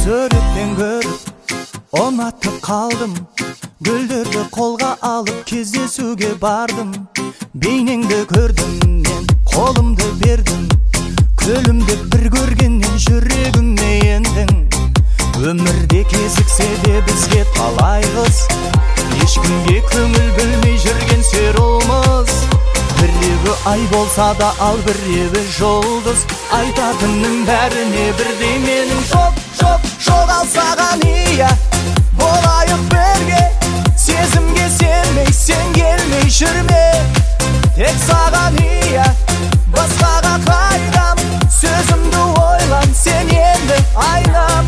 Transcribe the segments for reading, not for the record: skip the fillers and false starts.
Sureten görüp onatıp kaldım. Güldürdü kolga alıp кездесуге bardым. Beyningdi gördüm men, kolumdu berdim. Kölümdü bir görgenden жүрегіме ендing. Өмірде кезіксе де бізге талай қыз, ешкімге көңіл бөлмей жүрген серолмыз. Біреуі ай болса да ал біреуі жұлдыз, айтатынның бәріне бірдей менің жоқ ал саған ия. Болайық бірге, сезімге сенмей, сен келмей жүрме. Тек саған ия, басқаға қайдам, сөзімді ойлан, сен енді айнам.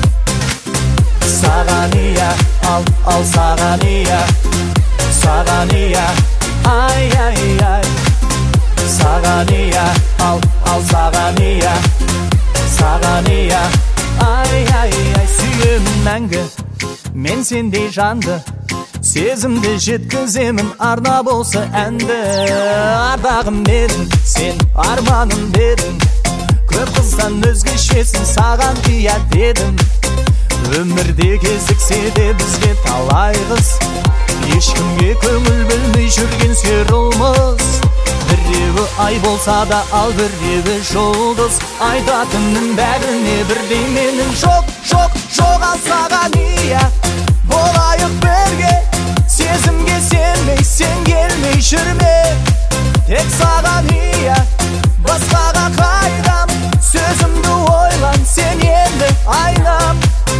Саған ия, ал саған ия, саған ия, ай ай ай. Саған ия, ал саған ия, саған ия, ай ай ай. Сүйемін мәңгі мен сендей жанды, сезімді жеткіземін арна болса әнді. Ардағым дедің, сен арманым дедің, көп қыздан өзгешесін саған ия дедім. Өмірде кезіксе де бізге талай қыз, ешкімге көңіл бөлмей жүрген серолмыз. Біреуі ай болса да ал біреуі жұлдыз, айтатынның бәріне бірдей менің жоқ ал саған ия. Болайық бірге, сезімге сенмей, сен келмей жүрме. Тек саған ия, басқаға қайдам, сөзімді ойлан, сен енді айнам.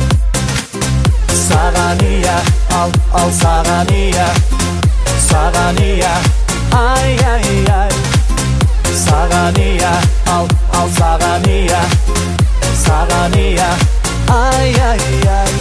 Саған ия, ал саған ия, саған ия, ай ай ай. Саған ия, ал саған ия, саған ия, ай ай ай.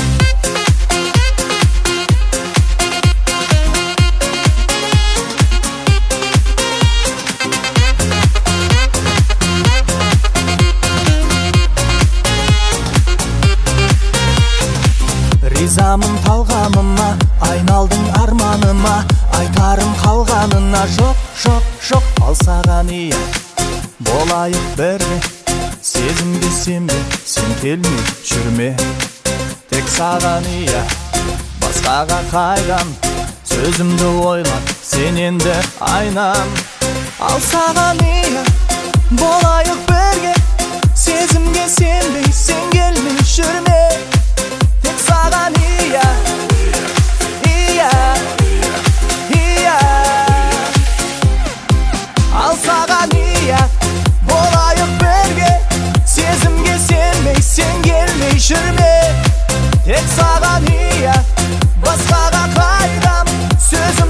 Ризамын талғамыма, айналдың арманыма, айтарым қалғанына жоқ ал саған ия. Болайық бірге, сезімге сенбе, сен келмей жүрме. Тек саған ия, басқаға қайдам, сөзімді ойлан, сен енді айнам. Ал саған ия, болайық бірге, сезімге сенбей, сен келмей жүрме. Тек саған ия, ия, ия. Ал саған ия, болайық бірге, сезімге сенмей, сен келмей жүрме.